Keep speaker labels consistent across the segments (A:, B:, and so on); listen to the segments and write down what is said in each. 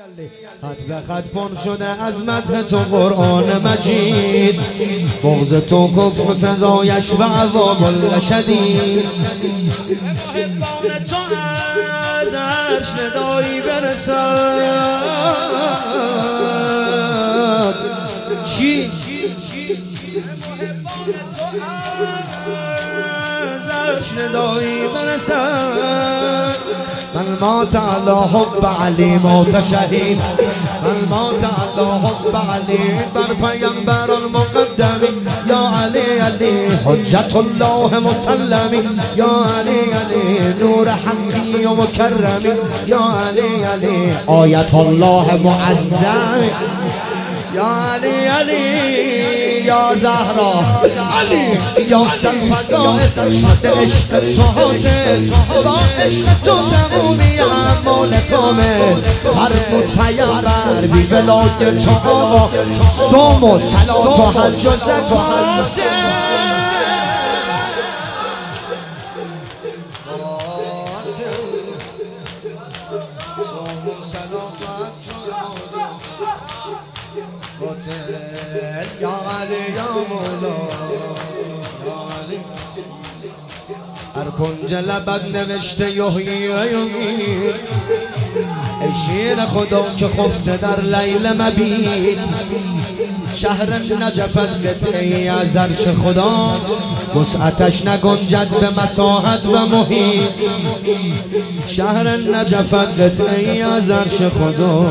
A: خط به خط پر شده از مدح تو قرآن مجید، بغض تو کفر سزایش و عذاب شدید. محبان تو از عرش ندایی برسد چی؟ ندایی برسد من مات علی حب علی موت شهید، من مات علی حب علی بر پیامبر المقدمی. یا علی علی حجت الله مسلمی، یا علی علی نور حقی و مکرمی، یا علی علی آیت الله معظم، یا علی علی یا زهرا علی یا سلفزا عشق تو حاصل با عشق تو تمومی اعمال کامل. فرمود پیامبر بی ولای تو آقا صوم و صلات و حج و زکات و یا علی یا مولا یا علی. هر کنج لبت نوشته یحیی و یمیت، ای شیر خدا که خفته در لیل مبیت. شهر نجفت قطعی از عرش خدا، وسعتش نگنجد به مساحت و محیط. شهر نجفت قطعی از عرش خدا،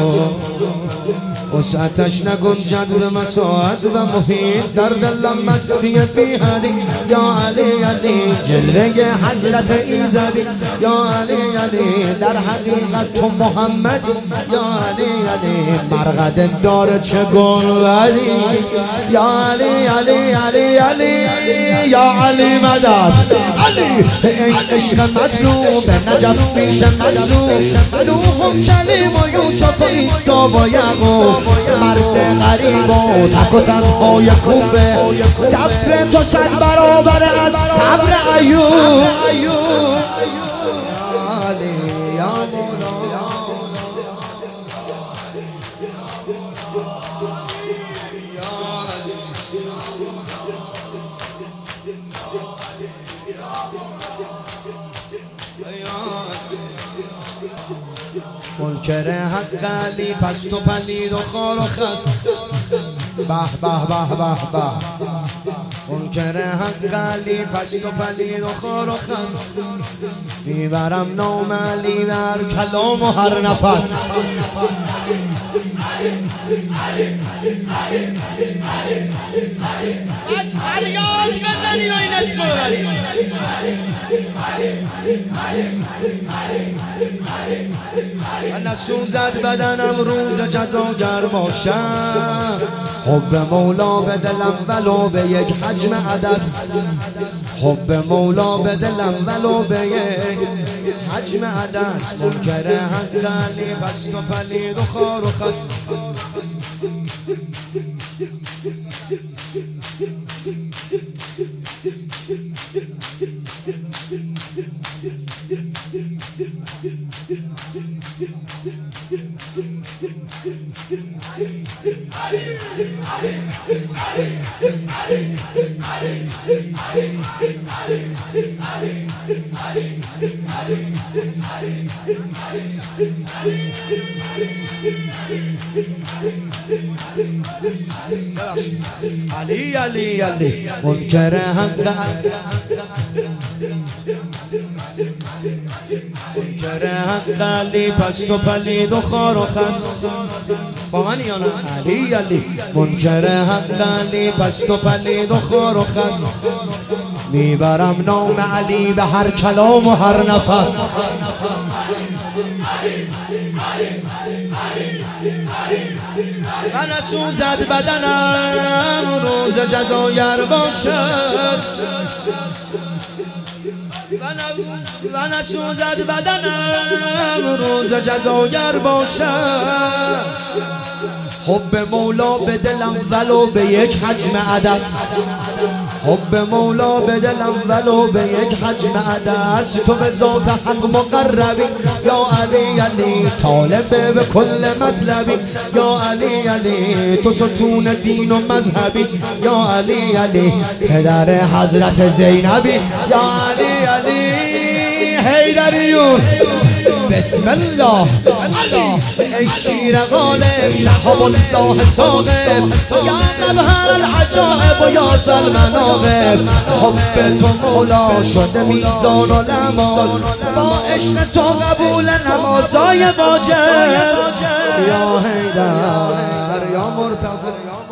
A: وسعتش نگنجد به مساحت و محیط. در دلم مستی بی حدی، یا علی علی جلوه حضرت ایزدی، یا علی علی در حقیقت تو محمدی، یا علی علی مرقد دار چه گنبدی، یا علی علی علی علی یا علی مدد علی. این عشق مطلوب نجف پیش مجذوب، نوح و کلیم و یوسف و عیسی و یعقوب. مرد غریب و تک و تنهای کوفه، صبر تو صد برابر از صبر ایوب. منکر حق علی پست و پلید و خار و خس، به به به به به. منکر حق علی پست و پلید و خار و خس، میبرم نام علی در کلام و هر نفس. فریاد بزنی و این اسم رو بزنی. من نسوزد بدنم روز جزا گر باشم، حب مولا به دلم ولو به یک حجم عدس. حب مولا به دلم ولو به یک حجم عدس. منکر حق علی پست و پلید و خار و خس. علی علی علی منکر حق، منکر حق علی پست و پلید و خار و خس. با من یا نه؟ علی علی منکر حق علی پست و پلید و خار و خس، میبرم نام علی به هر کلام و هر نفس. و نسوزد بدنم روز جزایر باشد، و نسوزد بدنم روز جزایر باشد. حب مولا به دلم ولو به یک حجم عدس، حب مولا به دلم ولو به یک حجم عدس. تو به ذات حق مقربی یا علی علی، طالب به کل مطلبی یا علی علی. تو ستون دین و مذهبی یا علی علی، پدر حضرت زینبی یا علی علی. حیدریون بسم الله ای شیر غالب شهاب الله صاحب، یا مظهر العجائب و یا ذا المناقب. حب تو مولا شده میزان و لمان، با عشق تو قبول نمازای واجب. یا حیدر یا مرتضی